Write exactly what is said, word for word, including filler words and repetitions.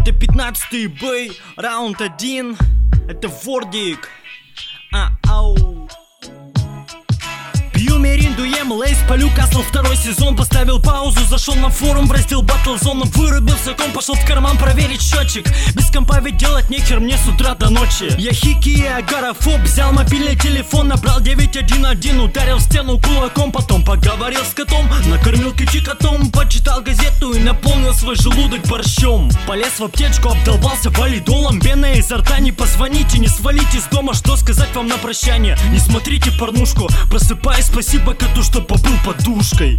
Это пятнадцатый бой, раунд один. Это Вордик. А, ау. Пью меринду, ем лейс, полю Касл второй сезон. Поставил паузу, зашел на форум в раздел Battlezone. Вырубился ком, пошел в карман проверить счетчик. Без компа ведь делать нехер мне с утра до ночи. Я хики и агорафоб, взял мобильный телефон, набрал девять один один, ударил в стену кулаком. Потом поговорил с котом, накормил кичи котом, почитал газету и наполнил свой желудок борщом. Полез в аптечку, обдолбался валидолом. Вена изо рта, не позвоните, не свалите из дома. Что сказать вам на прощание? Не смотрите порнушку, просыпаясь. Спасибо коту, что побыл подушкой.